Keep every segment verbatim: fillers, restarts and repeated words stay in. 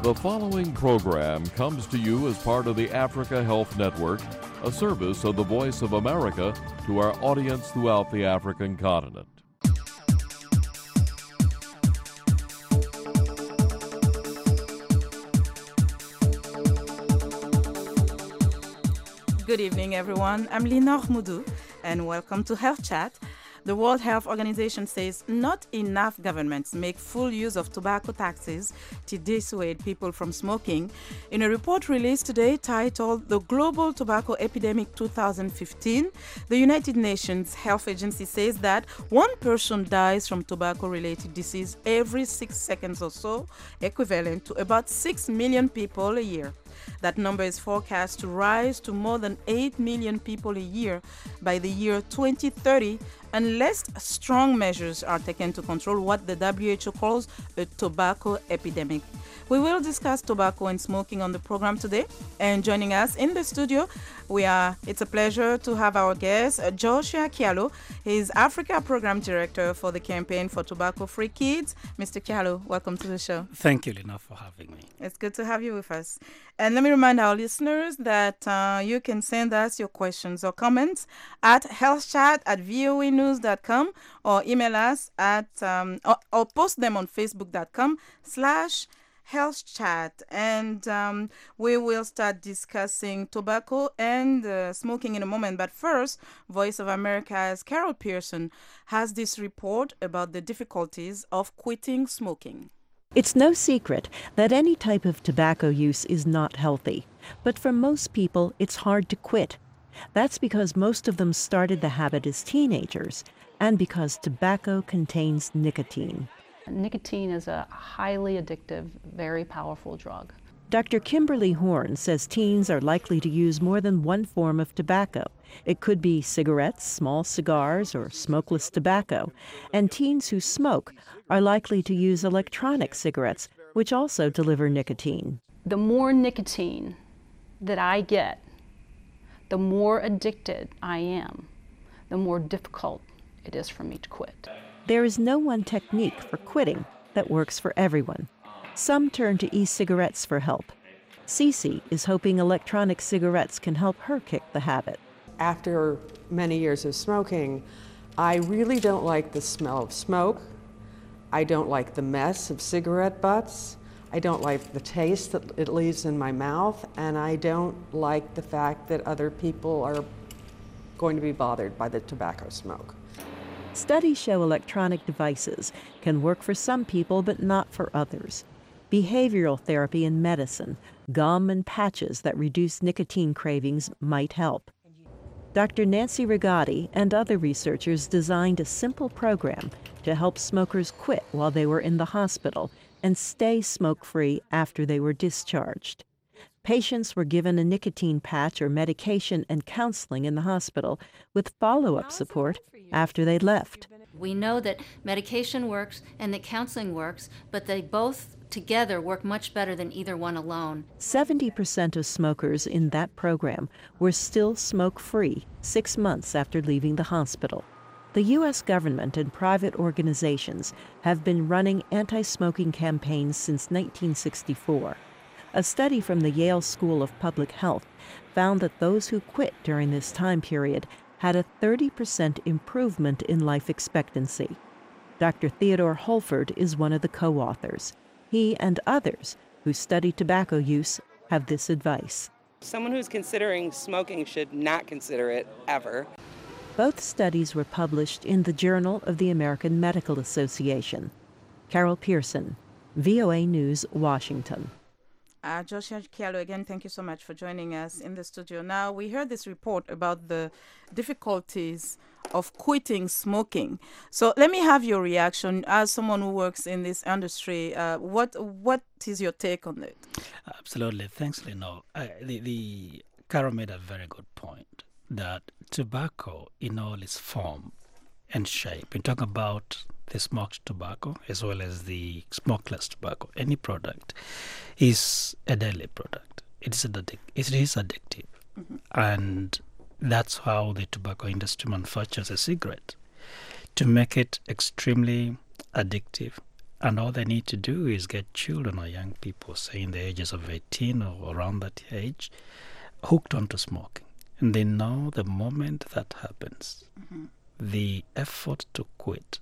The following program comes to you as part of the Africa Health Network, a service of the Voice of America to our audience throughout the African continent. Good evening, everyone. I'm Lina Moudou, and welcome to Health Chat. The World Health Organization says not enough governments make full use of tobacco taxes to dissuade people from smoking. In a report released today titled The Global Tobacco Epidemic twenty fifteen, the United Nations Health Agency says that one person dies from tobacco-related disease every six seconds or so, equivalent to about six million people a year. That number is forecast to rise to more than eight million people a year by the year twenty thirty, unless strong measures are taken to control what the W H O calls a tobacco epidemic. We will discuss tobacco and smoking on the program today. And joining us in the studio, we are. It's a pleasure to have our guest, Joshua Kialo. He's Africa Program Director for the Campaign for Tobacco-Free Kids. Mister Kialo, welcome to the show. Thank you, Lina, for having me. It's good to have you with us. And let me remind our listeners that uh, you can send us your questions or comments at healthchat at voa news dot com or email us at um, or, or post them on facebook.com slash Health Chat, and um, we will start discussing tobacco and uh, smoking in a moment. But first, Voice of America's Carol Pearson has this report about the difficulties of quitting smoking. It's no secret that any type of tobacco use is not healthy, but for most people, it's hard to quit. That's because most of them started the habit as teenagers, and because tobacco contains nicotine. Nicotine is a highly addictive, very powerful drug. Doctor Kimberly Horn says teens are likely to use more than one form of tobacco. It could be cigarettes, small cigars, or smokeless tobacco. And teens who smoke are likely to use electronic cigarettes, which also deliver nicotine. The more nicotine that I get, the more addicted I am, the more difficult it is for me to quit. There is no one technique for quitting that works for everyone. Some turn to e-cigarettes for help. Cece is hoping electronic cigarettes can help her kick the habit. After many years of smoking, I really don't like the smell of smoke. I don't like the mess of cigarette butts. I don't like the taste that it leaves in my mouth, and I don't like the fact that other people are going to be bothered by the tobacco smoke. Studies show electronic devices can work for some people but not for others. Behavioral therapy and medicine, gum and patches that reduce nicotine cravings might help. Doctor Nancy Rigotti and other researchers designed a simple program to help smokers quit while they were in the hospital and stay smoke-free after they were discharged. Patients were given a nicotine patch or medication and counseling in the hospital with follow-up support after they left. We know that medication works and that counseling works, but they both together work much better than either one alone. seventy percent of smokers in that program were still smoke-free six months after leaving the hospital. The U S government and private organizations have been running anti-smoking campaigns since nineteen sixty-four. A study from the Yale School of Public Health found that those who quit during this time period had a thirty percent improvement in life expectancy. Doctor Theodore Holford is one of the co-authors. He and others who study tobacco use have this advice. Someone who's considering smoking should not consider it ever. Both studies were published in the Journal of the American Medical Association. Carol Pearson, V O A News, Washington. Uh, Joshua Kialo, again, thank you so much for joining us in the studio. Now, we heard this report about the difficulties of quitting smoking. So let me have your reaction as someone who works in this industry. Uh, what what is your take on it? Absolutely. Thanks, Lino. Uh, the, the Carol made a very good point that tobacco in all its form and shape, we talk about the smoked tobacco as well as the smokeless tobacco, any product is a deadly product. It is, addic- it is addictive. Mm-hmm. And that's how the tobacco industry manufactures a cigarette, to make it extremely addictive And all they need to do is get children or young people, say in the ages of eighteen or around that age, hooked onto smoking. And they know the moment that happens, mm-hmm. the effort to quit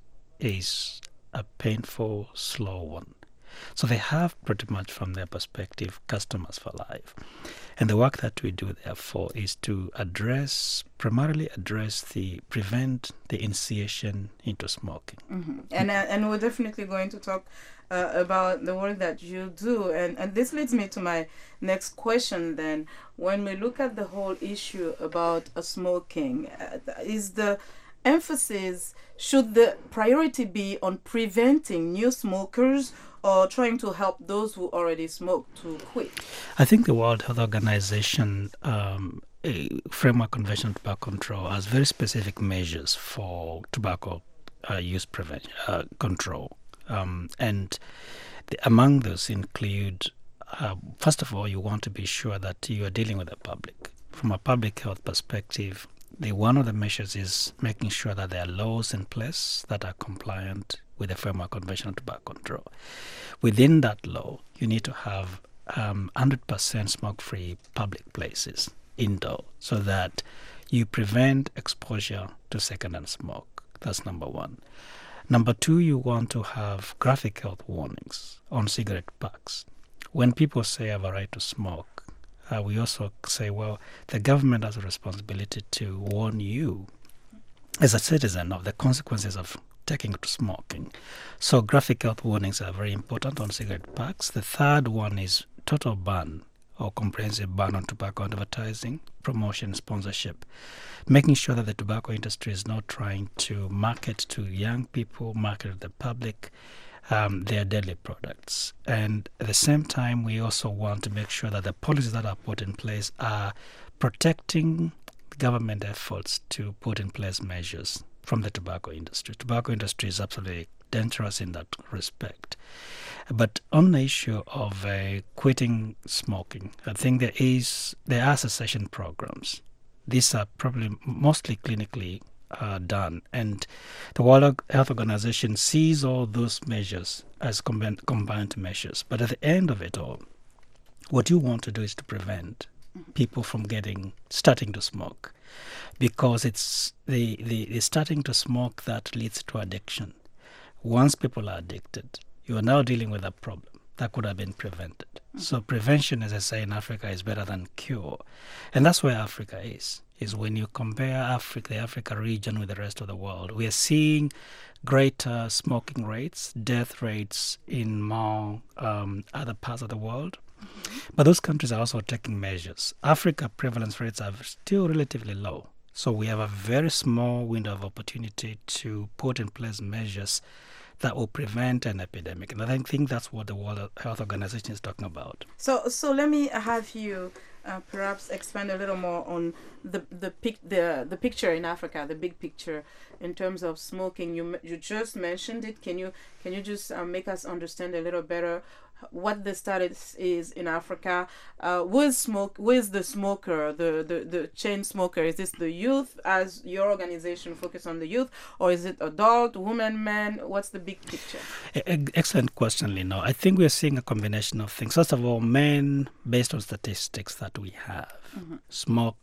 is a painful, slow one. So they have pretty much, from their perspective, customers for life. And the work that we do, therefore, is to address, primarily address the, prevent the initiation into smoking. Mm-hmm. And uh, and we're definitely going to talk uh, about the work that you do. And, and this leads me to my next question then. When we look at the whole issue about uh, smoking, uh, is the emphasis, should the priority be on preventing new smokers or trying to help those who already smoke to quit? I think the World Health Organization um, Framework Convention on Tobacco Control has very specific measures for tobacco uh, use prevention uh, control, um, and the, among those include, uh, first of all, you want to be sure that you are dealing with the public. From a public health perspective, the one of the measures is making sure that there are laws in place that are compliant with the Framework Convention on Tobacco Control. Within that law, you need to have um, one hundred percent smoke-free public places indoor, so that you prevent exposure to secondhand smoke. That's number one. Number two, you want to have graphic health warnings on cigarette packs. When people say I have a right to smoke, Uh, we also say, well, the government has a responsibility to warn you as a citizen of the consequences of taking to smoking. So graphic health warnings are very important on cigarette packs. The third one is total ban or comprehensive ban on tobacco advertising, promotion, sponsorship, making sure that the tobacco industry is not trying to market to young people, market to the public, Um, their deadly products. And at the same time, we also want to make sure that the policies that are put in place are protecting government efforts to put in place measures from the tobacco industry. Tobacco industry is absolutely dangerous in that respect. But on the issue of uh, quitting smoking, I think there is there are cessation programs. These are probably mostly clinically Uh, done, and the World Health Organization sees all those measures as combined, combined measures. But at the end of it all, what you want to do is to prevent people from getting starting to smoke, because it's the, the, the starting to smoke that leads to addiction. Once people are addicted, you are now dealing with a problem that could have been prevented. Mm-hmm. So prevention, as I say, in Africa is better than cure, and that's where Africa is. Is when you compare Africa, the Africa region with the rest of the world, we are seeing greater smoking rates, death rates in more um, other parts of the world. Mm-hmm. But those countries are also taking measures. Africa prevalence rates are still relatively low. So we have a very small window of opportunity to put in place measures that will prevent an epidemic. And I think that's what the World Health Organization is talking about. So so let me have you uh, perhaps expand a little more on the the, pic, the the picture in Africa, the big picture in terms of smoking. You you just mentioned it. Can you can you just uh, make us understand a little better what the status is in Africa? Uh, with smoke, with the smoker, the, the, the chain smoker, is this the youth, as your organization focus on the youth, or is it adult, women, men? What's the big picture? Excellent question, Lino. I think we're seeing a combination of things. First of all, men, based on statistics that we have, mm-hmm. smoke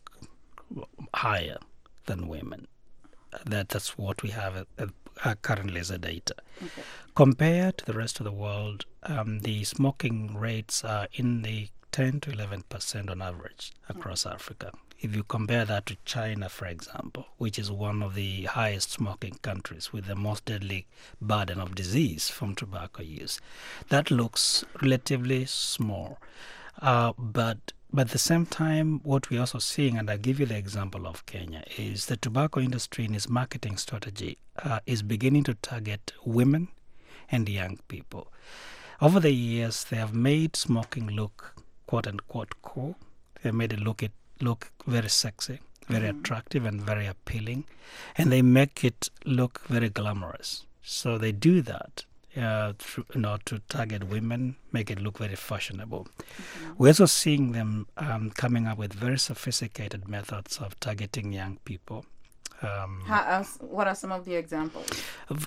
higher than women. That That's what we have uh, uh, currently as a data. Okay. Compared to the rest of the world, um, the smoking rates are in the ten to eleven percent on average across mm-hmm. Africa. If you compare that to China, for example, which is one of the highest smoking countries with the most deadly burden of disease from tobacco use, that looks relatively small. Uh, but But at the same time, what we're also seeing, and I'll give you the example of Kenya, is the tobacco industry in its marketing strategy uh, is beginning to target women and young people. Over the years, they have made smoking look quote-unquote cool. They made it look, it look very sexy, very mm-hmm. attractive, and very appealing. And they make it look very glamorous. So they do that. Uh, through, you know, to target women, make it look very fashionable. Mm-hmm. We're also seeing them um, coming up with very sophisticated methods of targeting young people. Um, How, uh, what are some of the examples?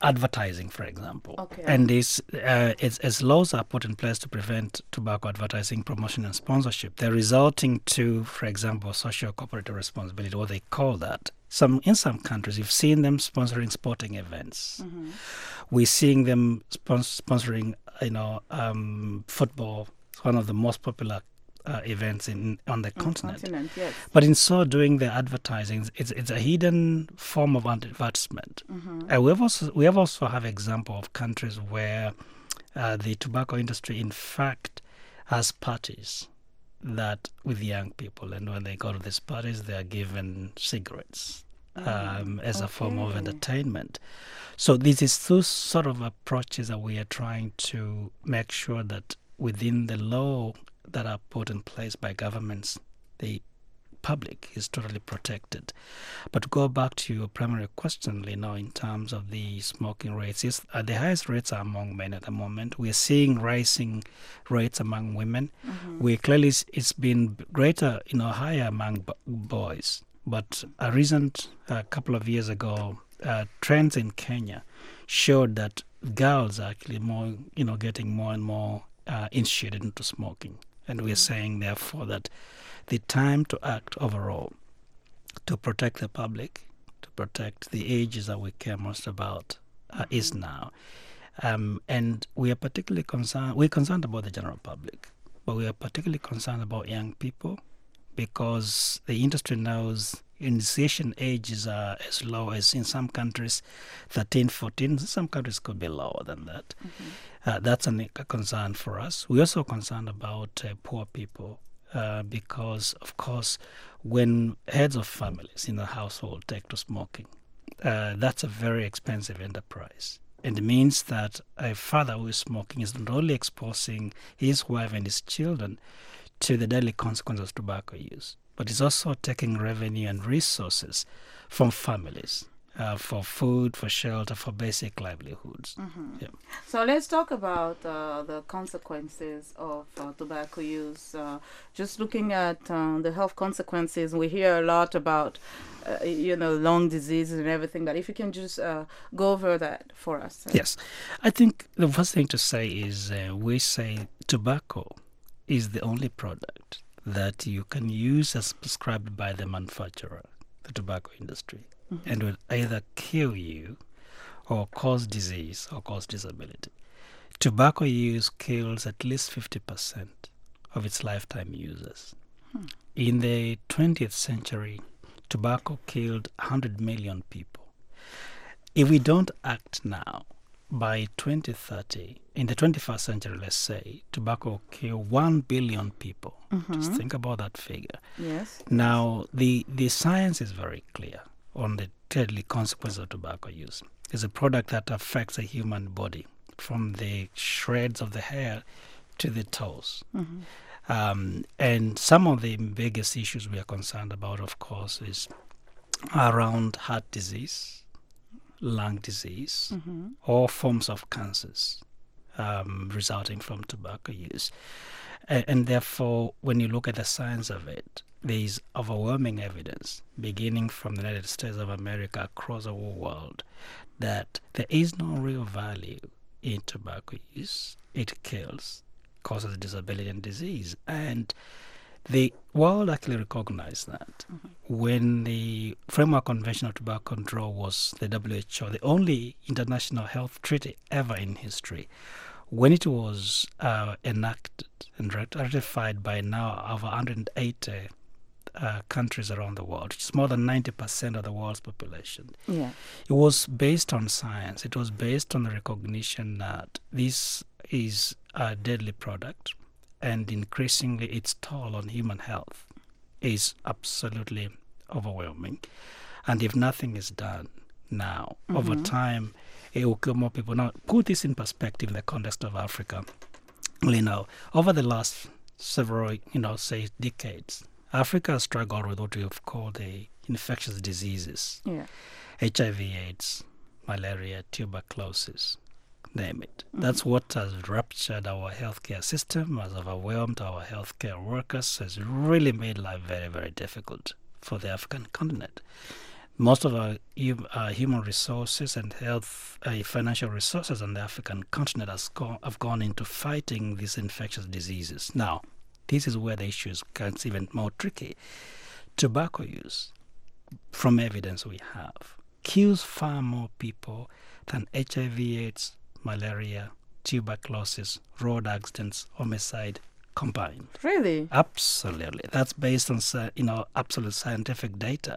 advertising, for example. Okay. And this, uh, it's, as laws are put in place to prevent tobacco advertising, promotion, and sponsorship, they're resulting to, for example, social cooperative responsibility, what they call that. Some in some countries, you've seen them sponsoring sporting events. Mm-hmm. We're seeing them spons- sponsoring, you know, um, football. It's one of the most popular Uh, events in on the On continent. continent, yes. But in so doing, the advertising, it's it's a hidden form of advertisement. Mm-hmm. Uh, we have also we have also have example of countries where uh, the tobacco industry, in fact, has parties that with young people, and when they go to these parties, they are given cigarettes um, as a form of Okay. entertainment. So this is those sort of approaches that we are trying to make sure that within the law that are put in place by governments, the public is totally protected. But to go back to your primary question, Lino, in terms of the smoking rates, yes, uh, the highest rates are among men at the moment. We're seeing rising rates among women. Mm-hmm. We clearly s- it's been greater, you know, higher among b- boys. But a recent uh, couple of years ago, uh, trends in Kenya showed that girls are actually more, you know, getting more and more uh, initiated into smoking. And we're saying, therefore, that the time to act overall, to protect the public, to protect the ages that we care most about, uh, mm-hmm. is now. Um, and we are particularly concerned, we're concerned about the general public, but we are particularly concerned about young people because the industry knows initiation ages are as low as in some countries, thirteen, fourteen. Some countries could be lower than that. Mm-hmm. Uh, that's an, a concern for us. We're also concerned about uh, poor people uh, because, of course, when heads of families in the household take to smoking, uh, that's a very expensive enterprise. And it means that a father who is smoking is not only exposing his wife and his children to the deadly consequences of tobacco use, but it's also taking revenue and resources from families uh, for food, for shelter, for basic livelihoods. Mm-hmm. Yeah. So let's talk about uh, the consequences of uh, tobacco use. Uh, just looking at uh, the health consequences, we hear a lot about, uh, you know, lung diseases and everything. But if you can just uh, go over that for us. Uh. Yes. I think the first thing to say is uh, we say tobacco is the only product that you can use as prescribed by the manufacturer, the tobacco industry, mm-hmm. and will either kill you or cause disease or cause disability. Tobacco use kills at least fifty percent of its lifetime users. Hmm. In the twentieth century, tobacco killed one hundred million people. If we don't act now, by twenty thirty, in the twenty-first century, let's say, tobacco will kill one billion people. Mm-hmm. Just think about that figure. Yes. Now, the, the science is very clear on the deadly consequences of tobacco use. It's a product that affects the human body from the shreds of the hair to the toes. Mm-hmm. Um, and some of the biggest issues we are concerned about, of course, is around heart disease, lung disease, mm-hmm. or forms of cancers um, resulting from tobacco use. And, and therefore, when you look at the science of it, there is overwhelming evidence, beginning from the United States of America across the whole world, that there is no real value in tobacco use. It kills, causes disability and disease. And the world actually recognized that mm-hmm. when the Framework Convention on Tobacco Control was the W H O, the only international health treaty ever in history. When it was uh, enacted and ratified by now over one hundred eighty uh, countries around the world, which is more than ninety percent of the world's population, yeah. it was based on science. It was based on the recognition that this is a deadly product, and increasingly its toll on human health is absolutely overwhelming. And if nothing is done now, mm-hmm. over time, it will kill more people. Now, put this in perspective in the context of Africa. You know, over the last several, you know, say decades, Africa has struggled with what we have called the infectious diseases. Yeah. H I V AIDS, malaria, tuberculosis. Name it. Mm-hmm. That's what has ruptured our healthcare system, has overwhelmed our healthcare workers, has really made life very, very difficult for the African continent. Most of our hum, uh, human resources and health, uh, financial resources on the African continent has gone, have gone into fighting these infectious diseases. Now, this is where the issues gets even more tricky. Tobacco use, from evidence we have, kills far more people than H I V AIDS, malaria, tuberculosis, road accidents, homicide combined. Really? Absolutely. That's based on you know absolute scientific data,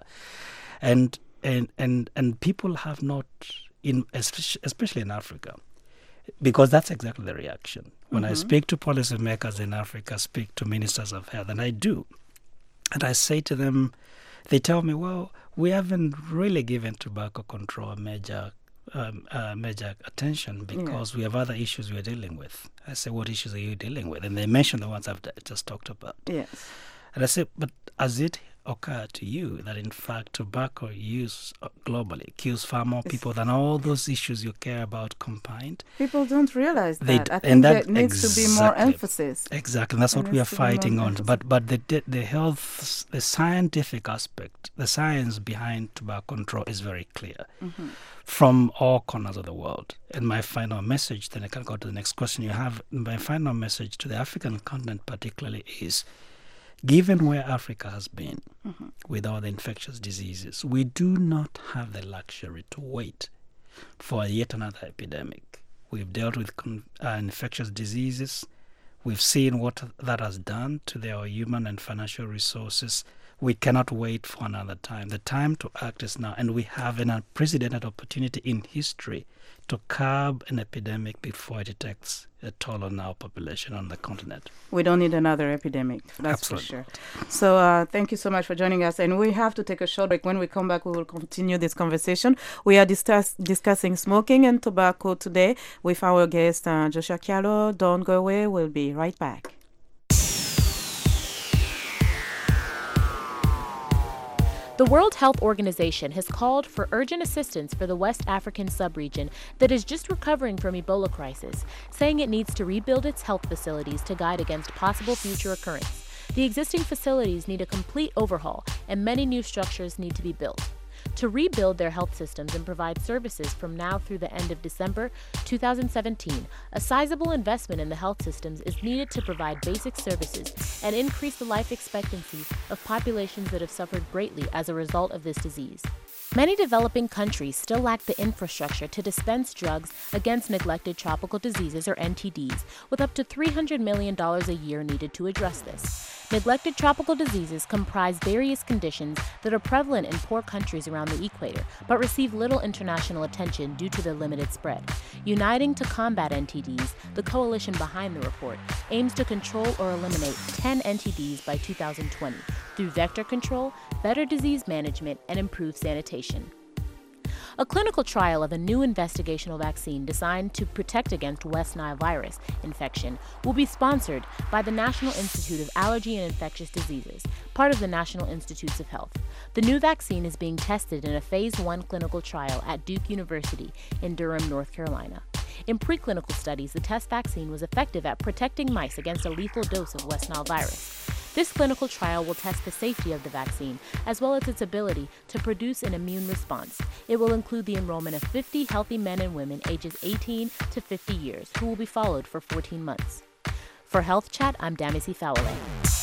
and and and and people have not, in especially in Africa, because that's exactly the reaction. When mm-hmm. I speak to policymakers in Africa, speak to ministers of health, and I do, and I say to them, they tell me, well, we haven't really given tobacco control a major um, uh, major attention because yeah. we have other issues we're dealing with. I say, what issues are you dealing with? And they mention the ones I've d- just talked about. Yes. And I say, but has it occurred to you that in fact tobacco use globally kills far more people than all those issues you care about combined? People don't realize that. They, I think and that there needs exactly, to be more emphasis. Exactly, and that's what we are fighting on. But but the the health, the scientific aspect, the science behind tobacco control is very clear mm-hmm. from all corners of the world. And my final message, then I can go to the next question you have. My final message to the African continent particularly is, given where Africa has been mm-hmm. with all the infectious diseases, we do not have the luxury to wait for yet another epidemic. We've dealt with con- uh, infectious diseases. We've seen what that has done to their human and financial resources. We cannot wait for another time. The time to act is now, and we have an unprecedented opportunity in history to curb an epidemic before it takes a toll on our population on the continent. We don't need another epidemic, that's Absolutely. for sure. So uh, thank you so much for joining us. And we have to take a short break. When we come back, we will continue this conversation. We are discuss- discussing smoking and tobacco today with our guest, uh, Joshua Kialo. Don't go away. We'll be right back. The World Health Organization has called for urgent assistance for the West African subregion that is just recovering from Ebola crisis, saying it needs to rebuild its health facilities to guide against possible future occurrence. The existing facilities need a complete overhaul, and many new structures need to be built. To rebuild their health systems and provide services from now through the end of December two thousand seventeen, a sizable investment in the health systems is needed to provide basic services and increase the life expectancy of populations that have suffered greatly as a result of this disease. Many developing countries still lack the infrastructure to dispense drugs against neglected tropical diseases, or N T Ds, with up to three hundred million dollars a year needed to address this. Neglected tropical diseases comprise various conditions that are prevalent in poor countries around the equator, but receive little international attention due to their limited spread. Uniting to combat N T Ds, the coalition behind the report aims to control or eliminate ten N T Ds by two thousand twenty through vector control, better disease management, and improved sanitation. A clinical trial of a new investigational vaccine designed to protect against West Nile virus infection will be sponsored by the National Institute of Allergy and Infectious Diseases, part of the National Institutes of Health. The new vaccine is being tested in a phase one clinical trial at Duke University in Durham, North Carolina. In preclinical studies, the test vaccine was effective at protecting mice against a lethal dose of West Nile virus. This clinical trial will test the safety of the vaccine, as well as its ability to produce an immune response. It will include the enrollment of fifty healthy men and women ages eighteen to fifty years, who will be followed for fourteen months. For Health Chat, I'm Damisi Fawale.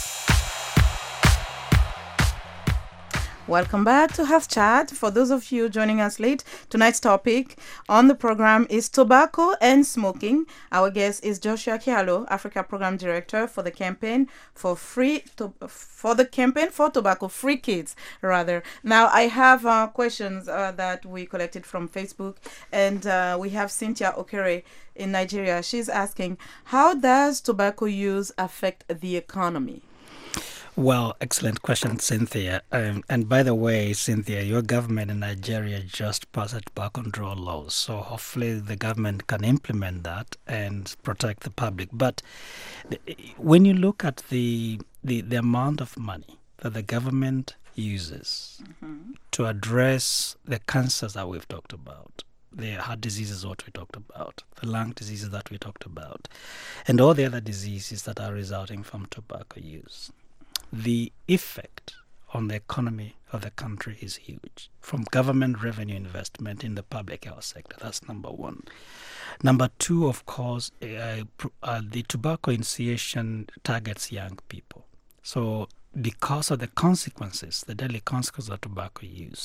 Welcome back to Health Chat. For those of you joining us late, tonight's topic on the program is tobacco and smoking. Our guest is Joshua Kialo, Africa Program Director for the campaign for free to, for the campaign for tobacco free kids. Rather, now I have uh, questions uh, that we collected from Facebook, and uh, we have Cynthia Okere in Nigeria. She's asking, how does tobacco use affect the economy? Well, excellent question, Cynthia. Um, and by the way, Cynthia, your government in Nigeria just passed tobacco control laws. So hopefully the government can implement that and protect the public. But when you look at the the, the amount of money that the government uses mm-hmm. to address the cancers that we've talked about, the heart diseases what we talked about, the lung diseases that we talked about, and all the other diseases that are resulting from tobacco use, the effect on the economy of the country is huge, from government revenue investment in the public health sector. That's number one. Number two, of course, uh, uh, the tobacco initiation targets young people. So because of the consequences, the deadly consequences of tobacco use,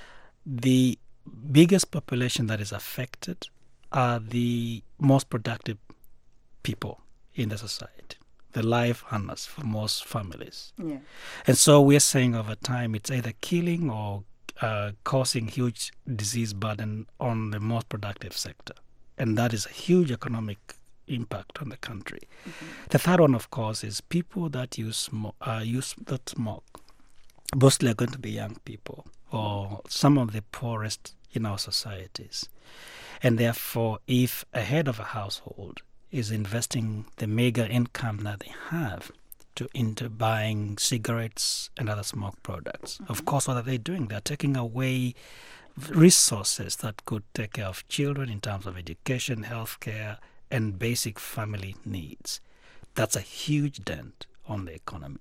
the biggest population that is affected are the most productive people in the society, the life earners for most families. Yeah. And so we're saying over time it's either killing or uh, causing huge disease burden on the most productive sector. And that is a huge economic impact on the country. Mm-hmm. The third one, of course, is people that use, smo- uh, use that smoke. Mostly are going to be young people or some of the poorest in our societies. And therefore, if a head of a household is investing the meager income that they have to into buying cigarettes and other smoke products, mm-hmm. of course, what are they doing? They're taking away resources that could take care of children in terms of education, healthcare, and basic family needs. That's a huge dent on the economy.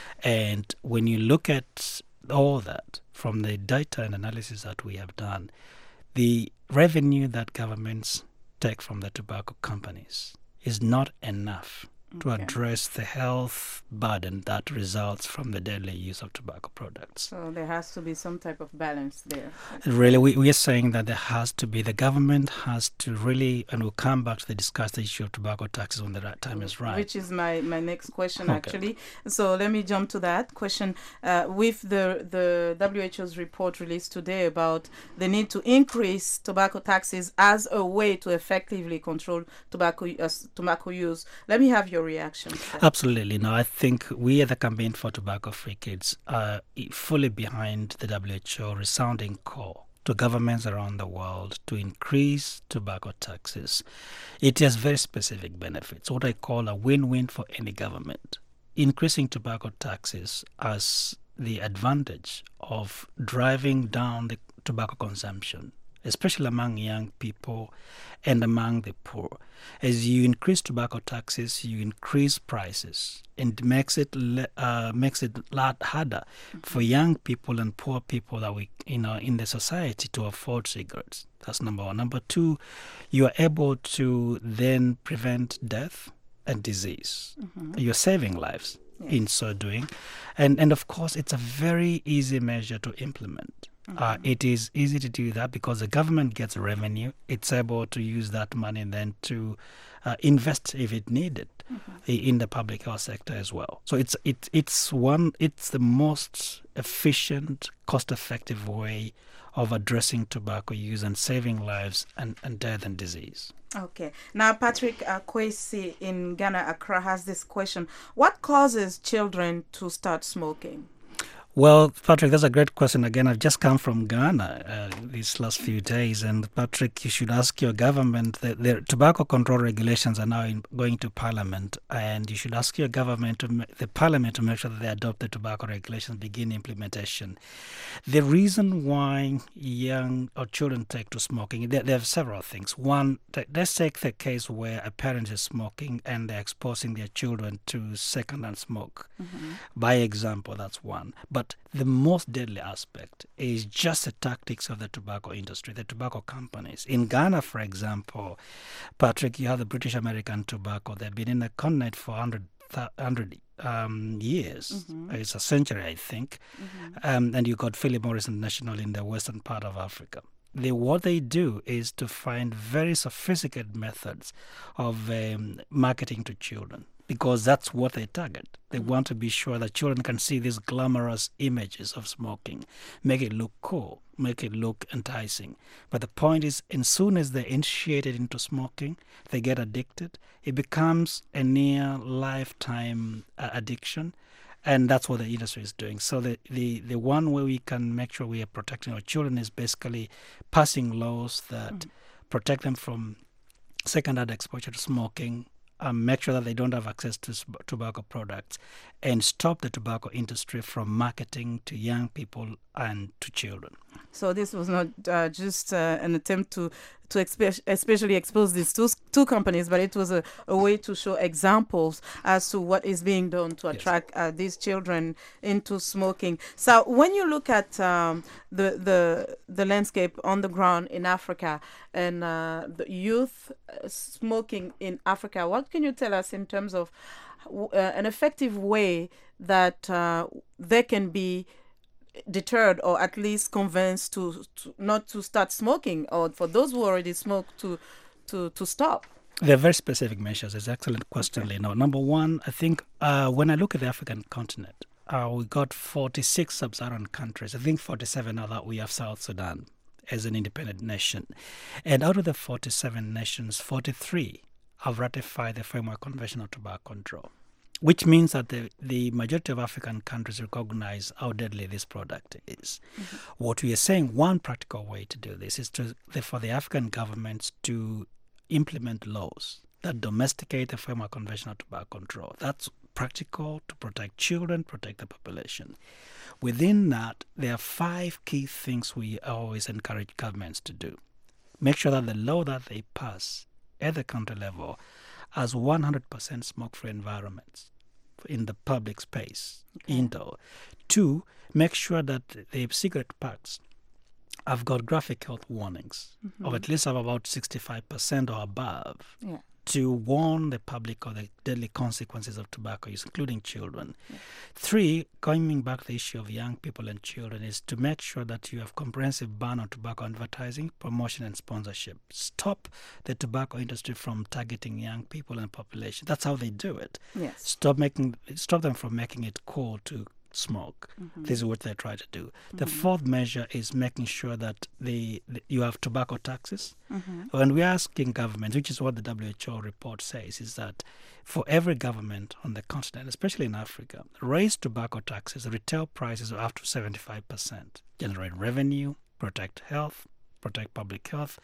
And when you look at all that from the data and analysis that we have done, the revenue that governments take from the tobacco companies is not enough to Okay. address the health burden that results from the deadly use of tobacco products. So there has to be some type of balance there. Really, we, we are saying that there has to be, the government has to really, and we'll come back to the discuss the issue of tobacco taxes when the right time is right. Which is my, my next question, Okay. actually. So let me jump to that question. Uh, with the, the W H O's report released today about the need to increase tobacco taxes as a way to effectively control tobacco, uh, tobacco use, let me have your reaction. Sir. Absolutely. No, I think we at the Campaign for Tobacco-Free Kids are fully behind the W H O resounding call to governments around the world to increase tobacco taxes. It has very specific benefits, what I call a win-win for any government. Increasing tobacco taxes has the advantage of driving down the tobacco consumption, especially among young people and among the poor. As you increase tobacco taxes, you increase prices, and makes it le- uh, makes it a lot harder mm-hmm. for young people and poor people that we, you know, in the society to afford cigarettes. That's number one. Number two, you are able to then prevent death and disease. Mm-hmm. You're saving lives yes. in so doing, and and of course, it's a very easy measure to implement. Mm-hmm. Uh, it is easy to do that because the government gets revenue. It's able to use that money then to uh, invest if it needed mm-hmm. in the public health sector as well. So it's it, it's one it's the most efficient, cost-effective way of addressing tobacco use and saving lives and, and death and disease. Okay. Now, Patrick uh, Kwesi in Ghana, Accra, has this question. What causes children to start smoking? Well, Patrick, that's a great question. Again, I've just come from Ghana uh, these last few days. And, Patrick, you should ask your government. The, the tobacco control regulations are now in, going to Parliament. And you should ask your government, to, the Parliament, to make sure that they adopt the tobacco regulations, begin implementation. The reason why young or children take to smoking, there, there are several things. One, let's take the case where a parent is smoking and they're exposing their children to second-hand smoke. Mm-hmm. By example, that's one. But the most deadly aspect is just the tactics of the tobacco industry, the tobacco companies. In Ghana, for example, Patrick, you have the British American tobacco. They've been in the continent for one hundred, one hundred um, years. Mm-hmm. It's a century, I think. Mm-hmm. Um, and you got Philip Morris International in the western part of Africa. They, what they do is to find very sophisticated methods of um, marketing to children, because that's what they target. They mm-hmm. want to be sure that children can see these glamorous images of smoking, make it look cool, make it look enticing. But the point is, as soon as they're initiated into smoking, they get addicted. It becomes a near lifetime uh, addiction. And that's what the industry is doing. So the, the, the one way we can make sure we are protecting our children is basically passing laws that mm-hmm. protect them from second-hand exposure to smoking, um, make sure that they don't have access to sp- tobacco products, and stop the tobacco industry from marketing to young people and to children. So this was not uh, just uh, an attempt to to expe- especially expose these two two companies, but it was a, a way to show examples as to what is being done to attract yes. uh, these children into smoking. So when you look at um, the the the landscape on the ground in Africa and uh, the youth uh, smoking in Africa, what can you tell us in terms of uh, an effective way that uh, they can be deterred or at least convinced to, to not to start smoking, or for those who already smoke to to to stop? There are very specific measures. It's an excellent question, okay. Lino. Number one, I think uh, when I look at the African continent, uh, we got forty-six sub-Saharan countries. I think forty-seven now that we have South Sudan as an independent nation. And out of the forty-seven nations, forty-three have ratified the Framework Convention on Tobacco Control, which means that the, the majority of African countries recognize how deadly this product is. Mm-hmm. What we are saying, one practical way to do this is to for the African governments to implement laws that domesticate the Framework Convention on Tobacco Control. That's practical to protect children, protect the population. Within that, there are five key things we always encourage governments to do. Make sure that the law that they pass at the country level has one hundred percent smoke-free environments in the public space, okay. indoor. Two, make sure that the cigarette packs have got graphic health warnings mm-hmm. of at least of about sixty-five percent or above yeah. to warn the public of the deadly consequences of tobacco use, including children. Yeah. Three, coming back to the issue of young people and children, is to make sure that you have comprehensive ban on tobacco advertising, promotion, and sponsorship. Stop the tobacco industry from targeting young people and population. That's how they do it. Yes. Stop making, stop them from making it cool to smoke. Mm-hmm. This is what they try to do. Mm-hmm. The fourth measure is making sure that the, the you have tobacco taxes. Mm-hmm. When we're asking governments, which is what the W H O report says, is that for every government on the continent, especially in Africa, raise tobacco taxes, retail prices of up to seventy-five percent, generate revenue, protect health, protect public health,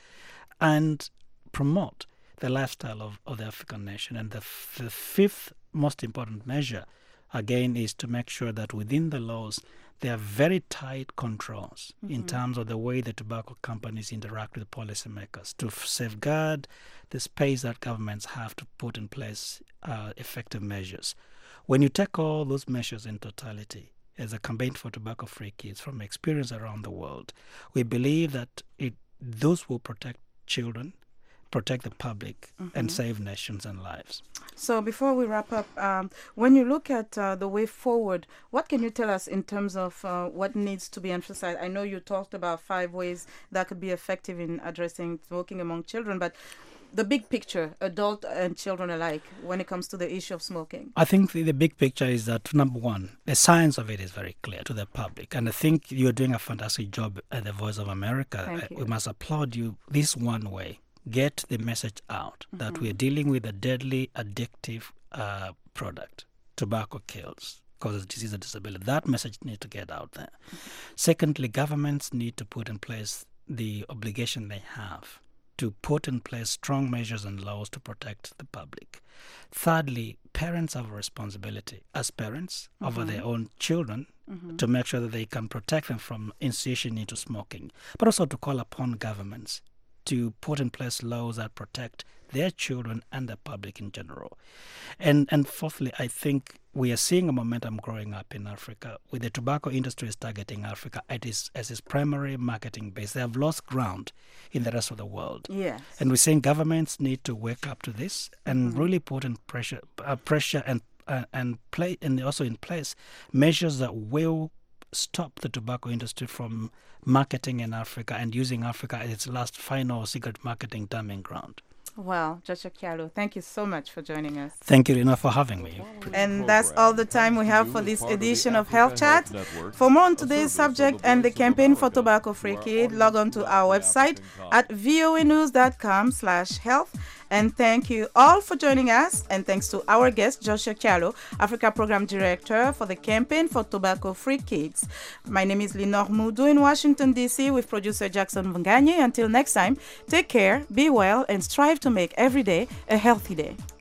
and promote the lifestyle of, of the African nation. And the, f- the fifth most important measure, again, is to make sure that within the laws, there are very tight controls mm-hmm. in terms of the way the tobacco companies interact with policymakers to f- safeguard the space that governments have to put in place uh, effective measures. When you take all those measures in totality, as a campaign for tobacco-free kids from experience around the world, we believe that it those will protect children, protect the public, mm-hmm. and save nations and lives. So before we wrap up, um, when you look at uh, the way forward, what can you tell us in terms of uh, what needs to be emphasized? I know you talked about five ways that could be effective in addressing smoking among children, but the big picture, adult and children alike, when it comes to the issue of smoking? I think the, the big picture is that, number one, the science of it is very clear to the public. And I think you're doing a fantastic job at the Voice of America. Thank you. We must applaud you this one way. Get the message out mm-hmm. that we're dealing with a deadly, addictive uh, product. Tobacco kills, causes disease and disability. That message needs to get out there. Mm-hmm. Secondly, governments need to put in place the obligation they have to put in place strong measures and laws to protect the public. Thirdly, parents have a responsibility as parents mm-hmm. over their own children mm-hmm. to make sure that they can protect them from initiation into smoking, but also to call upon governments to put in place laws that protect their children and the public in general. And and fourthly, I think we are seeing a momentum growing up in Africa with the tobacco industry is targeting Africa at its, as its primary marketing base. They have lost ground in the rest of the world. Yes. And we're saying governments need to wake up to this and mm-hmm. really put in pressure, uh, pressure and uh, and play and also in place measures that will stop the tobacco industry from marketing in Africa and using Africa as its last final cigarette marketing dumping ground. Well, Joshua Kyalo, thank you so much for joining us. Thank you, Lina, for having me. And that's all the time we have for this edition of Health Chat. For more on today's subject and the campaign for tobacco-free kids, log on to our website at voanews.com slash health. And thank you all for joining us. And thanks to our guest, Joshua Kyalo, Africa Program Director for the Campaign for Tobacco-Free Kids. My name is Lenore Moudou in Washington, D C with producer Jackson Vanganye. Until next time, take care, be well, and strive to make every day a healthy day.